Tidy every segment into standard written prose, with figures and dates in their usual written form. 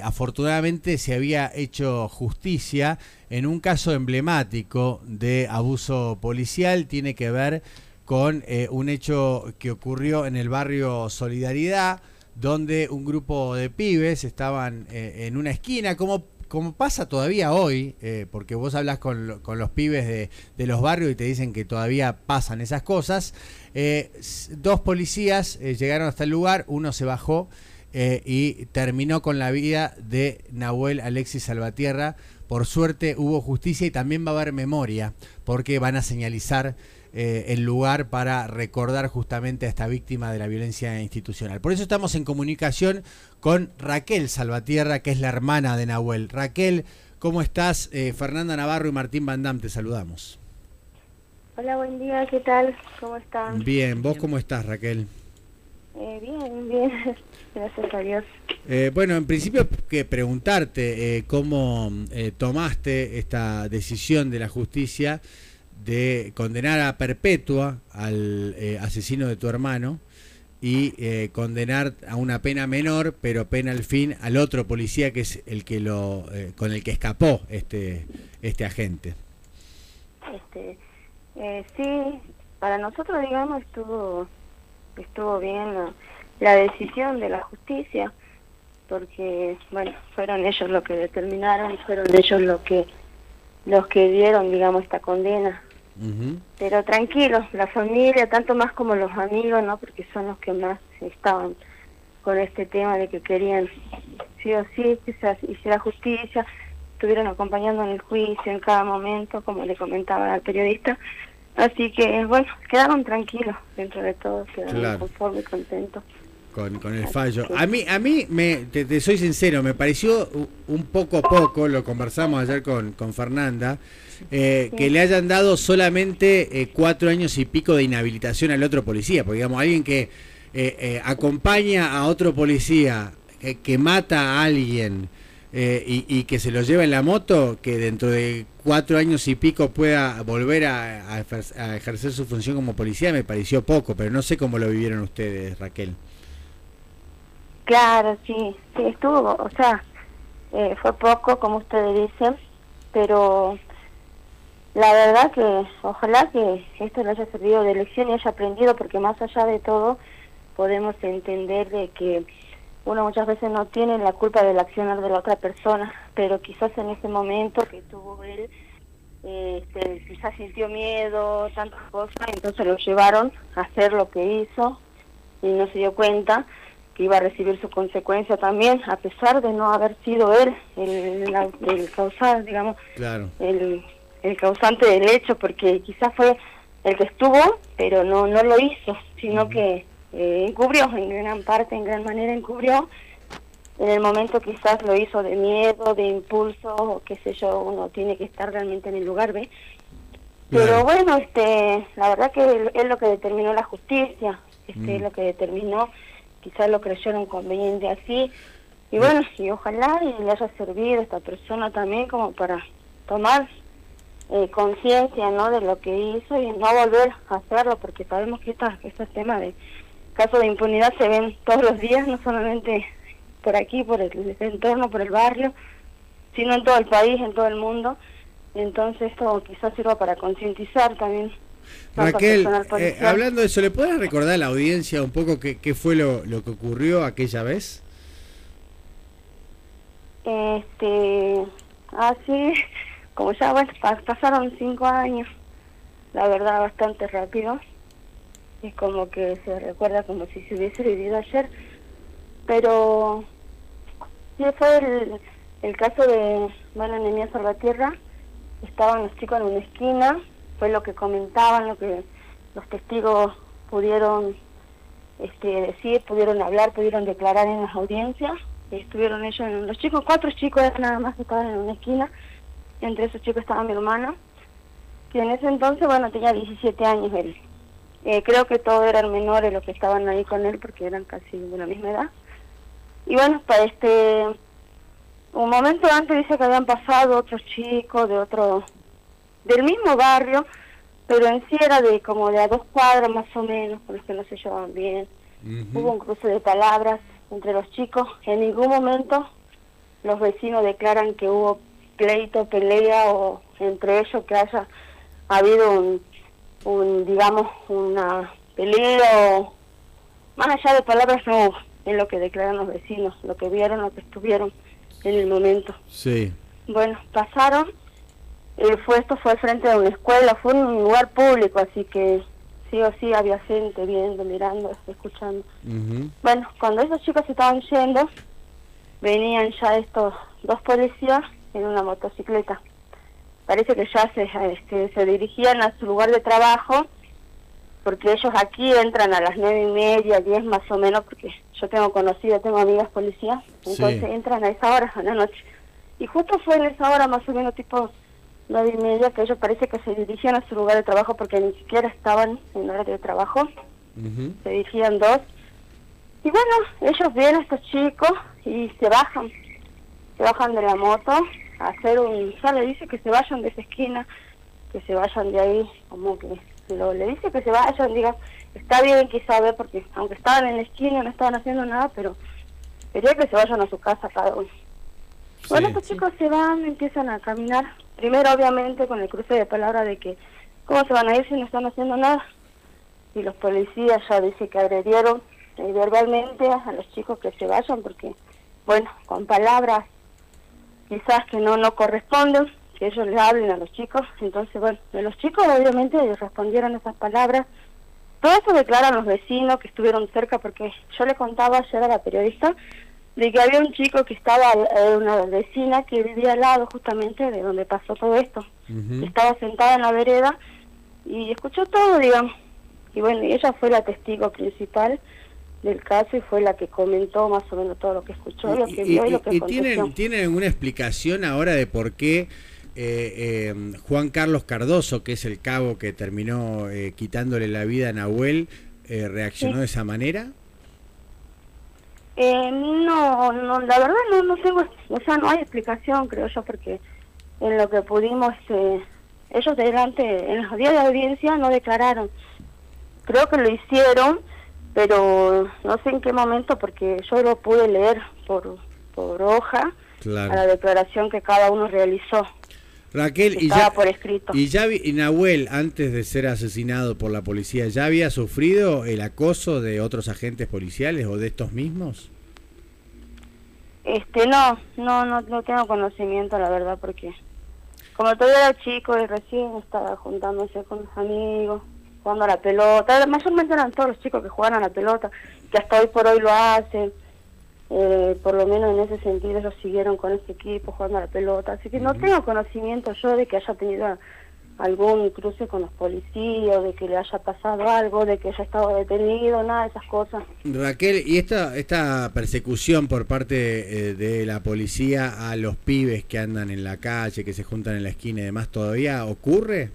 afortunadamente se había hecho justicia en un caso emblemático de abuso policial. Tiene que ver con un hecho que ocurrió en el barrio Solidaridad, donde un grupo de pibes estaban en una esquina, como pasa todavía hoy, porque vos hablas con los pibes de los barrios y te dicen que todavía pasan esas cosas. Dos policías llegaron hasta el lugar, uno se bajó y terminó con la vida de Nahuel Alexis Salvatierra. Por suerte hubo justicia y también va a haber memoria, porque van a señalizar el lugar para recordar justamente a esta víctima de la violencia institucional. Por eso estamos en comunicación con Raquel Salvatierra, que es la hermana de Nahuel. Raquel, ¿cómo estás? Fernanda Navarro y Martín Van Dam, te saludamos. Hola, buen día, ¿qué tal? ¿Cómo están? Bien, ¿vos cómo estás, Raquel? Bien, gracias a Dios. Bueno, en principio que preguntarte cómo tomaste esta decisión de la justicia de condenar a perpetua al asesino de tu hermano y condenar a una pena menor, pero pena al fin, al otro policía que es el que con el que escapó este agente. Sí, para nosotros, digamos, estuvo bien la decisión de la justicia, porque, bueno, fueron ellos los que determinaron, fueron ellos los que dieron, digamos, esta condena. Pero tranquilos, la familia, tanto más como los amigos, ¿no? Porque son los que más estaban con este tema de que querían sí o sí que se hiciera justicia, estuvieron acompañando en el juicio en cada momento, como le comentaba al periodista. Así que, bueno, quedaron tranquilos dentro de todo, quedaron conformes y contentos. Con el fallo. A mí te soy sincero, me pareció un poco, lo conversamos ayer con Fernanda, que le hayan dado solamente 4 años y pico de inhabilitación al otro policía, porque digamos, alguien que acompaña a otro policía, que mata a alguien y que se lo lleva en la moto, que dentro de 4 años y pico pueda volver a ejercer su función como policía, me pareció poco, pero no sé cómo lo vivieron ustedes, Raquel. Claro, sí, estuvo, o sea, fue poco, como ustedes dicen, pero la verdad que ojalá que esto le haya servido de lección y haya aprendido, porque más allá de todo podemos entender de que uno muchas veces no tiene la culpa del accionar de la otra persona, pero quizás en ese momento que tuvo él, quizás sintió miedo, tantas cosas, entonces lo llevaron a hacer lo que hizo y no se dio cuenta que iba a recibir su consecuencia también, a pesar de no haber sido él el causante, digamos, claro, el causante del hecho, porque quizás fue el que estuvo, pero no lo hizo, sino que encubrió, en gran parte, en gran manera encubrió. En el momento quizás lo hizo de miedo, de impulso, o qué sé yo, uno tiene que estar realmente en el lugar, ¿ve? Pero bueno, la verdad que es lo que determinó la justicia, es lo que determinó, quizás lo creyeron conveniente así, y bueno, y ojalá y le haya servido a esta persona también como para tomar conciencia, ¿no?, de lo que hizo y no volver a hacerlo, porque sabemos que estos temas de casos de impunidad se ven todos los días, no solamente por aquí, por el entorno, por el barrio, sino en todo el país, en todo el mundo. Entonces esto quizás sirva para concientizar también. Raquel, hablando de eso, ¿le puedes recordar a la audiencia un poco qué fue lo que ocurrió aquella vez? Así, como ya, bueno, pasaron 5 años, la verdad bastante rápido, es como que se recuerda como si se hubiese vivido ayer, pero sí fue el caso de, bueno, Nehemías Salvatierra. Estaban los chicos en una esquina, fue lo que comentaban, lo que los testigos pudieron decir, pudieron hablar, pudieron declarar en las audiencias. Estuvieron ellos, los chicos, 4 chicos nada más que estaban en una esquina. Entre esos chicos estaba mi hermana, que en ese entonces, bueno, tenía 17 años él. Creo que todos eran menores los que estaban ahí con él, porque eran casi de la misma edad. Y bueno, para un momento antes dice que habían pasado otros chicos del mismo barrio, pero en sí era como de a 2 cuadras más o menos, con los que no se llevaban bien. Hubo un cruce de palabras entre los chicos. En ningún momento los vecinos declaran que hubo pleito, pelea o entre ellos que haya habido digamos, una pelea o más allá de palabras no hubo, es lo que declaran los vecinos, lo que vieron, lo que estuvieron en el momento. Sí. Bueno, pasaron, esto fue frente a una escuela, fue un lugar público, así que sí o sí había gente viendo, mirando, escuchando. Bueno, cuando esos chicos se estaban yendo, venían ya estos dos policías en una motocicleta. Parece que ya se dirigían a su lugar de trabajo, porque ellos aquí entran a las 9:30, 10 más o menos, porque yo tengo amigas policías, entonces entran a esa hora, a la noche. Y justo fue en esa hora, más o menos tipo 9:30, que ellos parece que se dirigían a su lugar de trabajo, porque ni siquiera estaban en horario de trabajo, se dirigían dos. Y bueno, ellos ven a estos chicos y se bajan de la moto a hacer ya le dice que se vayan de esa esquina, que se vayan de ahí, como que le dice que se vayan, diga, está bien quizá ver, porque aunque estaban en la esquina no estaban haciendo nada, pero quería que se vayan a su casa cada uno. Bueno, estos chicos se van, empiezan a caminar, primero obviamente con el cruce de palabras de que cómo se van a ir si no están haciendo nada, y los policías ya dicen que agredieron verbalmente a los chicos que se vayan, porque bueno, con palabras quizás que no corresponden, que ellos le hablen a los chicos. Entonces bueno, de los chicos obviamente ellos respondieron esas palabras. Todo eso declaran los vecinos que estuvieron cerca, porque yo le contaba ayer a la periodista de que había un chico que estaba, una vecina que vivía al lado justamente de donde pasó todo esto, estaba sentada en la vereda y escuchó todo, digamos, y bueno, y ella fue la testigo principal del caso y fue la que comentó más o menos todo lo que escuchó, lo que vio y lo que aconteció. ¿Tienen alguna explicación ahora de por qué Juan Carlos Cardoso, que es el cabo que terminó quitándole la vida a Nahuel, reaccionó de esa manera? No, la verdad no tengo, o sea, no hay explicación, creo yo, porque en lo que pudimos, ellos delante, en los días de audiencia no declararon. Creo que lo hicieron, pero no sé en qué momento, porque yo lo pude leer por hoja, claro, a la declaración que cada uno realizó. Raquel, por escrito. Y Nahuel, antes de ser asesinado por la policía, ¿ya había sufrido el acoso de otros agentes policiales o de estos mismos? No tengo conocimiento, la verdad, porque como todavía era chico y recién estaba juntándose con los amigos, jugando a la pelota, mayormente eran todos los chicos que jugaban a la pelota, que hasta hoy por hoy lo hacen. Por lo menos en ese sentido ellos siguieron con este equipo jugando a la pelota, así que no tengo conocimiento yo de que haya tenido algún cruce con los policías, de que le haya pasado algo, de que haya estado detenido, nada de esas cosas. Raquel, ¿y esta persecución por parte de la policía a los pibes que andan en la calle, que se juntan en la esquina y demás, todavía ocurre?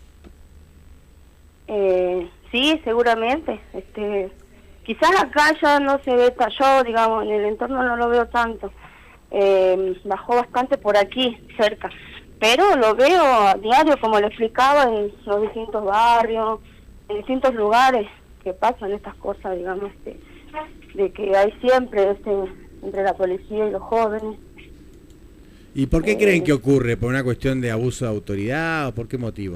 Sí, seguramente. Quizás acá ya no se ve, yo digamos, en el entorno no lo veo tanto. Bajó bastante por aquí, cerca. Pero lo veo a diario, como le explicaba, en los distintos barrios, en distintos lugares que pasan estas cosas, digamos, de que hay siempre entre la policía y los jóvenes. ¿Y por qué creen que ocurre? ¿Por una cuestión de abuso de autoridad o por qué motivo?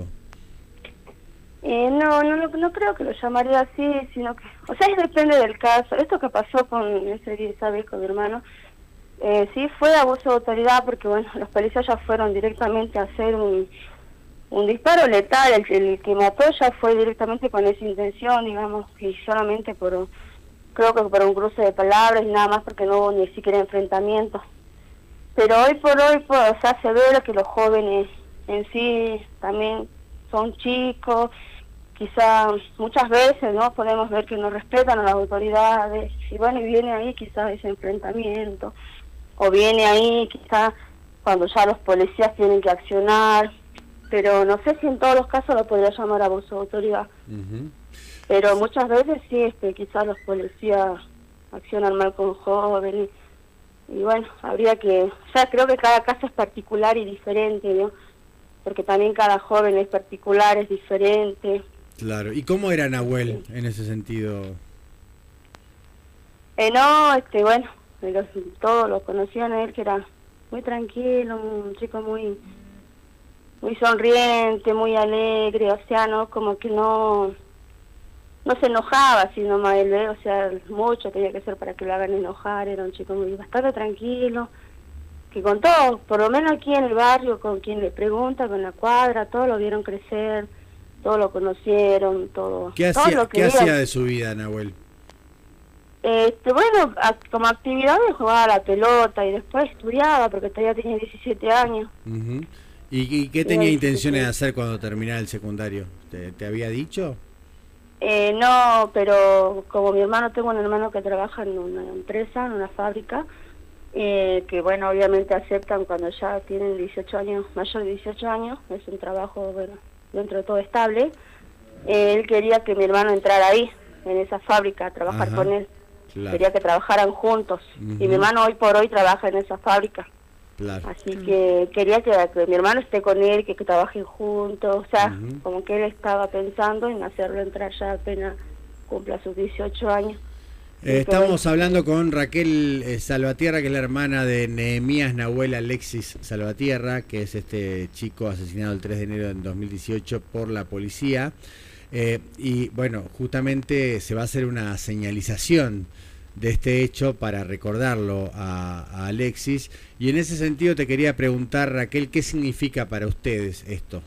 No creo que lo llamaría así, sino que, o sea, depende del caso. Esto que pasó con Isabel, con mi hermano, sí fue abuso de autoridad, porque bueno, los policías ya fueron directamente a hacer un disparo letal. El que mató ya fue directamente con esa intención, digamos, y solamente creo que por un cruce de palabras y nada más, porque no hubo ni siquiera enfrentamiento. Pero hoy por hoy, pues, o sea, se ve que los jóvenes en sí también son chicos, quizá muchas veces no podemos ver que no respetan a las autoridades, y bueno, y viene ahí quizás ese enfrentamiento, o viene ahí quizás cuando ya los policías tienen que accionar, pero no sé si en todos los casos lo podría llamar abuso de autoridad. Pero muchas veces sí, quizás los policías accionan mal con jóvenes, y bueno, habría que, o sea, creo que cada caso es particular y diferente, ¿no? Porque también cada joven es particular, es diferente. Claro. ¿Y cómo era Nahuel en ese sentido? Bueno, todos lo conocían a él, que era muy tranquilo, un chico muy sonriente, muy alegre, o sea, no, como que no se enojaba, sino más él, o sea, mucho tenía que ser para que lo hagan enojar, era un chico muy bastante tranquilo, que con todos, por lo menos aquí en el barrio, con quien le pregunta, con la cuadra, todos lo vieron crecer, todos lo conocieron, todo. ¿Qué hacía de su vida, Nahuel? Bueno, como actividades jugaba a la pelota y después estudiaba, porque todavía tenía 17 años. Uh-huh. ¿Y qué tenía intenciones de hacer cuando terminara el secundario? ¿Te había dicho? No, pero como mi hermano, tengo un hermano que trabaja en una empresa, en una fábrica, que bueno, obviamente aceptan cuando ya tienen 18 años, mayor de 18 años, es un trabajo, bueno, dentro de todo estable. Él quería que mi hermano entrara ahí, en esa fábrica, a trabajar con él. Claro. Quería que trabajaran juntos. Y mi hermano hoy por hoy trabaja en esa fábrica. Claro. Así que quería que mi hermano esté con él, que trabajen juntos. O sea, como que él estaba pensando en hacerlo entrar ya apenas cumpla sus 18 años. Estamos hablando con Raquel Salvatierra, que es la hermana de Nehemías Nahuel Alexis Salvatierra, que es este chico asesinado el 3 de enero de 2018 por la policía. Y bueno, justamente se va a hacer una señalización de este hecho para recordarlo a Alexis. Y en ese sentido te quería preguntar, Raquel, ¿qué significa para ustedes esto?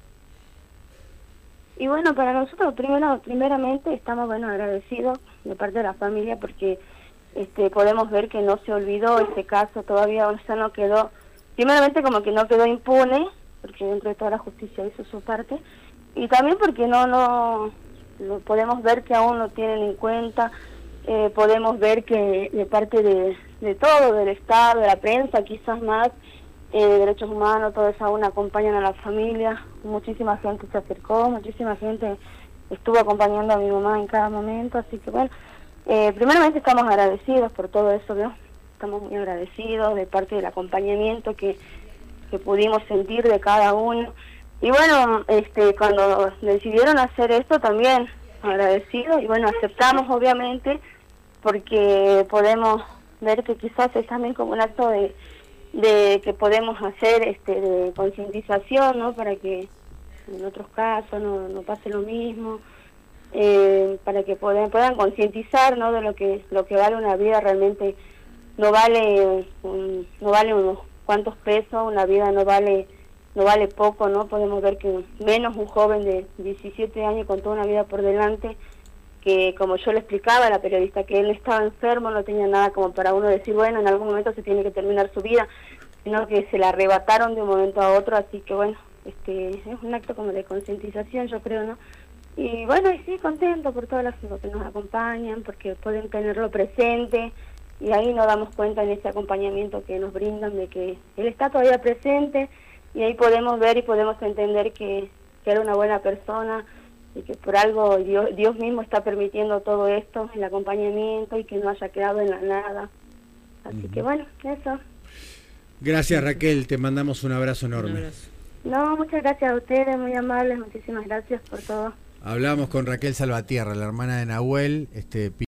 Y bueno, para nosotros primeramente estamos agradecidos de parte de la familia, porque podemos ver que no se olvidó este caso todavía, o sea, no quedó, primeramente como que no quedó impune, porque dentro de toda la justicia hizo su parte, y también porque no podemos ver que aún lo tienen en cuenta. Podemos ver que de parte de todo, del Estado, de la prensa, quizás más, de derechos humanos, todos aún acompañan a la familia. Muchísima gente se acercó, muchísima gente estuvo acompañando a mi mamá en cada momento, así que bueno, primeramente estamos agradecidos por todo eso, ¿no? Estamos muy agradecidos de parte del acompañamiento que pudimos sentir de cada uno. Y bueno, cuando decidieron hacer esto también agradecidos, y bueno, aceptamos obviamente, porque podemos ver que quizás es también como un acto de que podemos hacer de concientización, ¿no? Para que en otros casos no pase lo mismo, para que puedan concientizar, ¿no? De lo que vale una vida. Realmente no vale unos cuantos pesos, una vida no vale poco, ¿no? Podemos ver que menos un joven de 17 años con toda una vida por delante, que como yo le explicaba a la periodista, que él estaba enfermo, no tenía nada como para uno decir, bueno, en algún momento se tiene que terminar su vida, sino que se la arrebataron de un momento a otro. Así que bueno, es un acto como de concientización, yo creo, ¿no? Y bueno, y sí, contento por todos los que nos acompañan, porque pueden tenerlo presente, y ahí nos damos cuenta en ese acompañamiento que nos brindan de que él está todavía presente, y ahí podemos ver y podemos entender que era una buena persona, y que por algo Dios mismo está permitiendo todo esto, el acompañamiento, y que no haya quedado en la nada. Así que bueno, eso. Gracias, Raquel, te mandamos un abrazo enorme. Un abrazo. No, muchas gracias a ustedes, muy amables, muchísimas gracias por todo. Hablamos con Raquel Salvatierra, la hermana de Nahuel,